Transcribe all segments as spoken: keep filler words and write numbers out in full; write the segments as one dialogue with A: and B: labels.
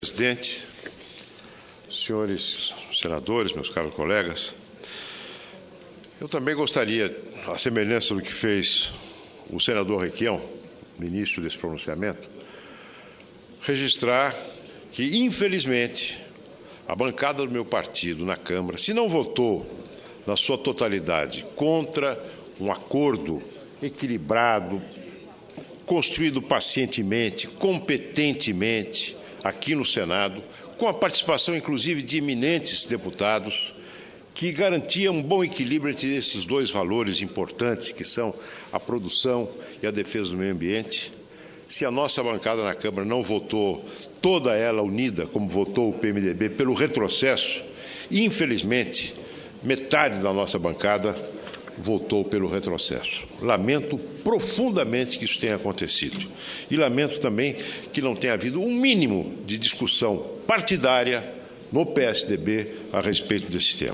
A: Presidente, senhores senadores, meus caros colegas, eu também gostaria, à semelhança do que fez o senador Requião, no início desse pronunciamento, registrar que, infelizmente, a bancada do meu partido na Câmara, se não votou na sua totalidade contra um acordo equilibrado, construído pacientemente, competentemente, aqui no Senado, com a participação, inclusive, de eminentes deputados, que garantia um bom equilíbrio entre esses dois valores importantes, que são a produção e a defesa do meio ambiente. Se a nossa bancada na Câmara não votou, toda ela unida, como votou o P M D B, pelo retrocesso, infelizmente, metade da nossa bancada votou pelo retrocesso. Lamento profundamente que isso tenha acontecido. E lamento também que não tenha havido um mínimo de discussão partidária no P S D B a respeito desse tema.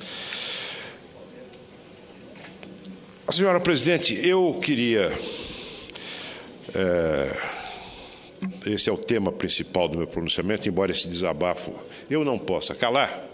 A: Senhora Presidente, eu queria... É, esse é o tema principal do meu pronunciamento, embora esse desabafo eu não possa calar.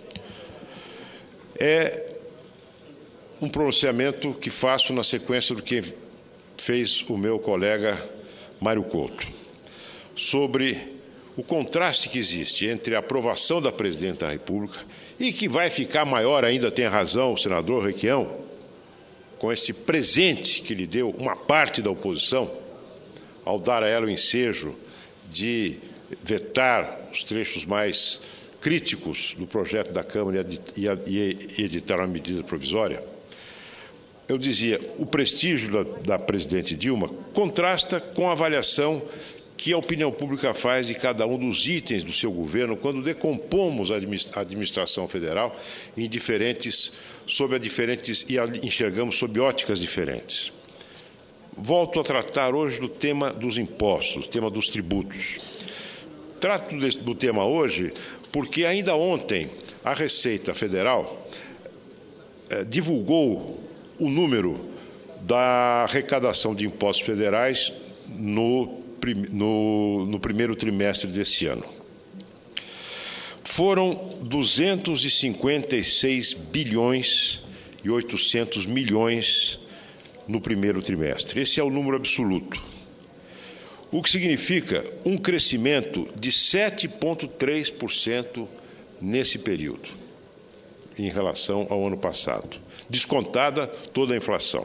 A: É um pronunciamento que faço na sequência do que fez o meu colega Mário Couto, sobre o contraste que existe entre a aprovação da Presidenta da República e que vai ficar maior ainda, tem razão o senador Requião, com esse presente que lhe deu uma parte da oposição, ao dar a ela o ensejo de vetar os trechos mais críticos do projeto da Câmara e editar uma medida provisória. Eu dizia, o prestígio da, da presidente Dilma contrasta com a avaliação que a opinião pública faz de cada um dos itens do seu governo quando decompomos a administração federal em diferentes, sob a diferentes e a enxergamos sob óticas diferentes. Volto a tratar hoje do tema dos impostos, do tema dos tributos. Trato desse, do tema hoje porque ainda ontem a Receita Federal eh, divulgou o número da arrecadação de impostos federais no, no, no primeiro trimestre desse ano. Foram duzentos e cinquenta e seis bilhões e oitocentos milhões no primeiro trimestre. Esse é o número absoluto, o que significa um crescimento de sete vírgula três por cento nesse período, em relação ao ano passado, descontada toda a inflação.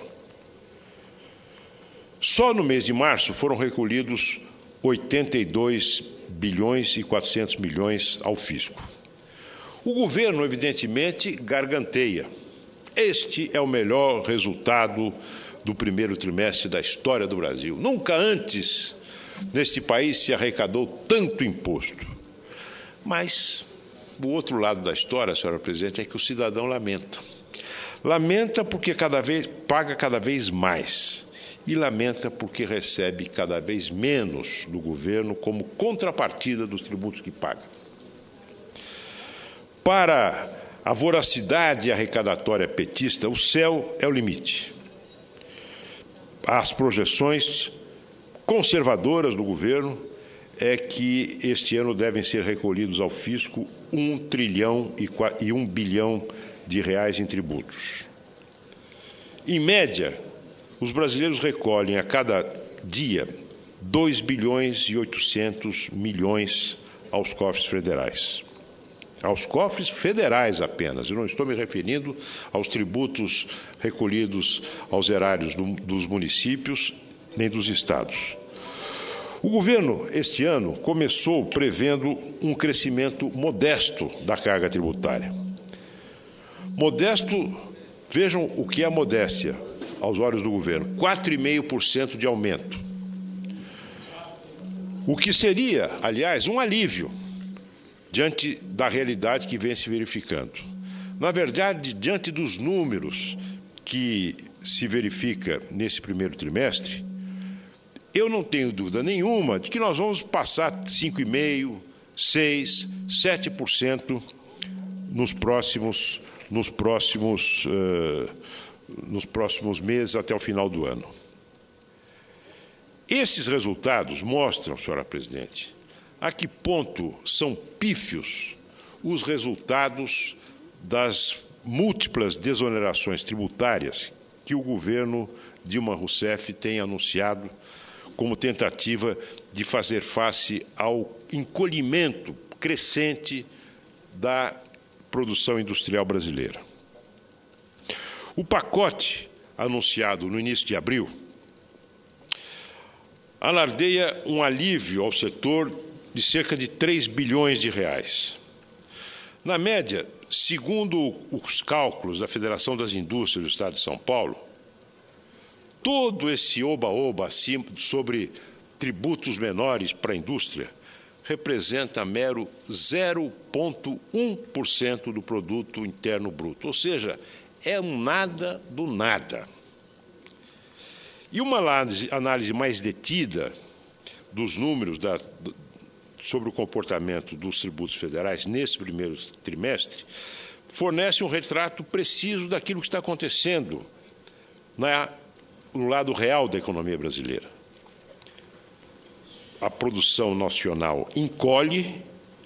A: Só no mês de março foram recolhidos oitenta e dois bilhões e quatrocentos milhões ao fisco. O governo, evidentemente, garganteia. Este é o melhor resultado do primeiro trimestre da história do Brasil. Nunca antes, neste país, se arrecadou tanto imposto. Mas o outro lado da história, senhora Presidente, é que o cidadão lamenta. Lamenta porque cada vez, paga cada vez mais e lamenta porque recebe cada vez menos do governo como contrapartida dos tributos que paga. Para a voracidade arrecadatória petista, o céu é o limite. As projeções conservadoras do governo é que este ano devem ser recolhidos ao fisco um trilhão e um bilhão de reais em tributos. Em média, os brasileiros recolhem a cada dia dois bilhões e oitocentos milhões aos cofres federais. Aos cofres federais apenas. Eu não estou me referindo aos tributos recolhidos aos erários do, dos municípios nem dos estados. O governo, este ano, começou prevendo um crescimento modesto da carga tributária. Modesto, vejam o que é a modéstia aos olhos do governo, quatro vírgula cinco por cento de aumento. O que seria, aliás, um alívio diante da realidade que vem se verificando. Na verdade, diante dos números que se verifica nesse primeiro trimestre, eu não tenho dúvida nenhuma de que nós vamos passar cinco vírgula cinco, seis, sete por cento nos próximos, nos próximos, uh, nos próximos meses até o final do ano. Esses resultados mostram, senhora Presidente, a que ponto são pífios os resultados das múltiplas desonerações tributárias que o governo Dilma Rousseff tem anunciado como tentativa de fazer face ao encolhimento crescente da produção industrial brasileira. O pacote anunciado no início de abril alardeia um alívio ao setor de cerca de três bilhões de reais. Na média, segundo os cálculos da Federação das Indústrias do Estado de São Paulo, todo esse oba-oba sobre tributos menores para a indústria representa mero zero vírgula um por cento do produto interno bruto, ou seja, é um nada do nada. E uma análise, análise mais detida dos números da, sobre o comportamento dos tributos federais nesse primeiro trimestre fornece um retrato preciso daquilo que está acontecendo na no lado real da economia brasileira. A produção nacional encolhe,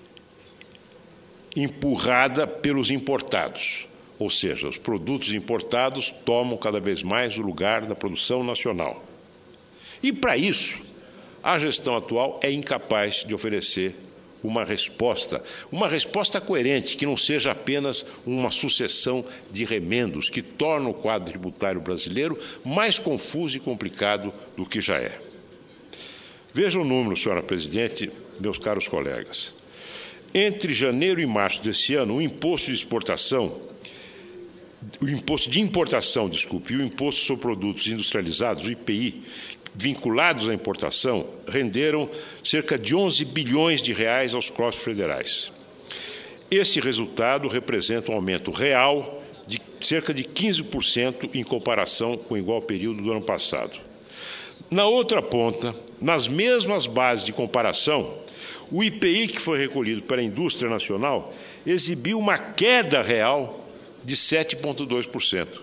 A: empurrada pelos importados, ou seja, os produtos importados tomam cada vez mais o lugar da produção nacional. E, para isso, a gestão atual é incapaz de oferecer uma resposta, uma resposta coerente, que não seja apenas uma sucessão de remendos que torna o quadro tributário brasileiro mais confuso e complicado do que já é. Veja o número, senhora presidente, meus caros colegas. Entre janeiro e março desse ano, o imposto de exportação, o imposto de importação, desculpe, e o imposto sobre produtos industrializados, o I P I, vinculados à importação, renderam cerca de onze bilhões de reais aos cofres federais. Esse resultado representa um aumento real de cerca de quinze por cento em comparação com o igual período do ano passado. Na outra ponta, nas mesmas bases de comparação, o I P I que foi recolhido para a indústria nacional exibiu uma queda real de sete vírgula dois por cento.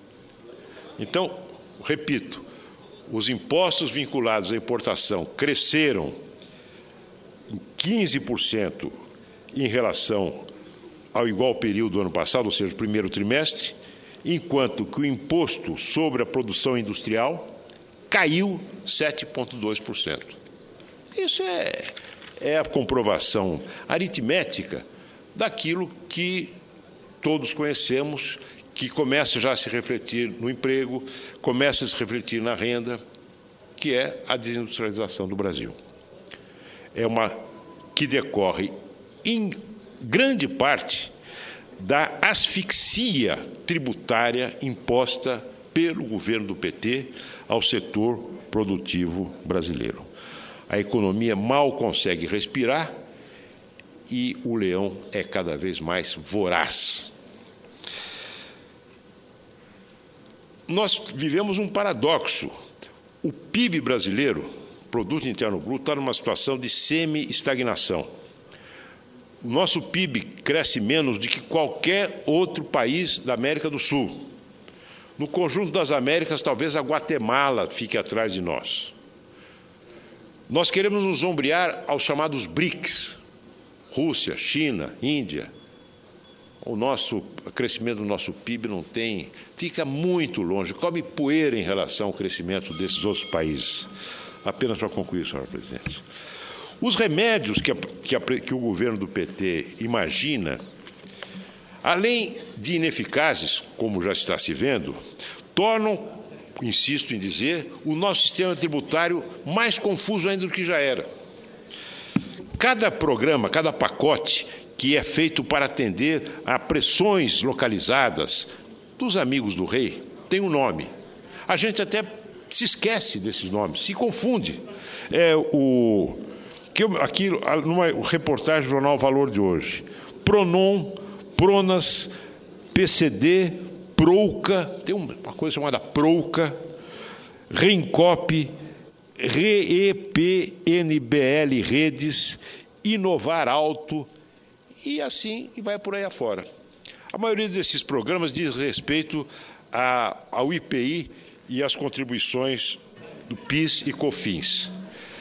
A: Então, repito, os impostos vinculados à importação cresceram em quinze por cento em relação ao igual período do ano passado, ou seja, o primeiro trimestre, enquanto que o imposto sobre a produção industrial caiu sete vírgula dois por cento. Isso é, é a comprovação aritmética daquilo que todos conhecemos, que começa já a se refletir no emprego, começa a se refletir na renda, que é a desindustrialização do Brasil. É uma que decorre, em grande parte, da asfixia tributária imposta pelo governo do P T ao setor produtivo brasileiro. A economia mal consegue respirar e o leão é cada vez mais voraz. Nós vivemos um paradoxo. O P I B brasileiro, Produto Interno Bruto, está numa situação de semi-estagnação. O nosso P I B cresce menos do que qualquer outro país da América do Sul. No conjunto das Américas, talvez a Guatemala fique atrás de nós. Nós queremos nos ombrear aos chamados BRICS, Rússia, China, Índia. O nosso o crescimento do nosso P I B não tem, fica muito longe, come poeira em relação ao crescimento desses outros países. Apenas para concluir, senhora presidente. Os remédios que, a, que, a, que o governo do P T imagina, além de ineficazes, como já está se vendo, tornam, insisto em dizer, o nosso sistema tributário mais confuso ainda do que já era. Cada programa, cada pacote que é feito para atender a pressões localizadas dos amigos do rei tem um nome. A gente até se esquece desses nomes, se confunde. É o que eu, aqui numa reportagem do jornal Valor de hoje, Pronom, Pronas, P C D, Prouca, tem uma coisa chamada Prouca, Rencop, R E P N B L Redes, Inovar Alto, e assim e vai por aí afora. A maioria desses programas diz respeito a, ao I P I e às contribuições do PIS e COFINS.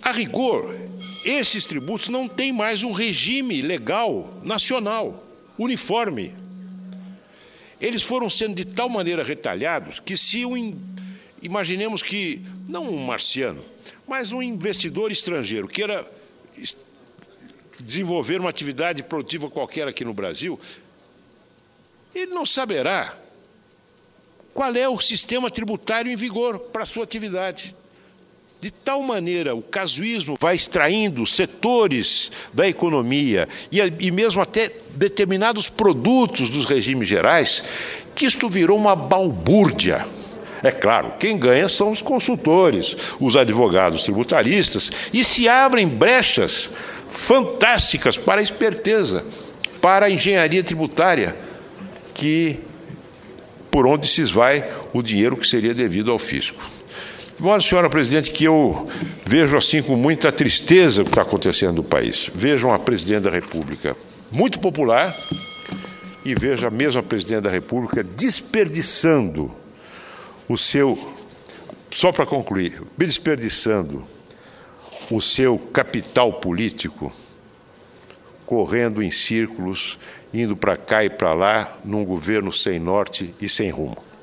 A: A rigor, esses tributos não têm mais um regime legal nacional, uniforme. Eles foram sendo de tal maneira retalhados que se um, imaginemos que, não um marciano, mas um investidor estrangeiro queira desenvolver uma atividade produtiva qualquer aqui no Brasil, ele não saberá qual é o sistema tributário em vigor para a sua atividade. De tal maneira, o casuísmo vai extraindo setores da economia e, e mesmo até determinados produtos dos regimes gerais, que isto virou uma balbúrdia. É claro, quem ganha são os consultores, os advogados tributaristas, e se abrem brechas fantásticas para a esperteza, para a engenharia tributária, que por onde se esvai o dinheiro que seria devido ao fisco. De modo, senhora presidente, que eu vejo assim com muita tristeza o que está acontecendo no país. Vejo uma presidente da República muito popular e vejo a mesma presidente da República desperdiçando o seu, só para concluir, desperdiçando o seu capital político, correndo em círculos, indo para cá e para lá, num governo sem norte e sem rumo.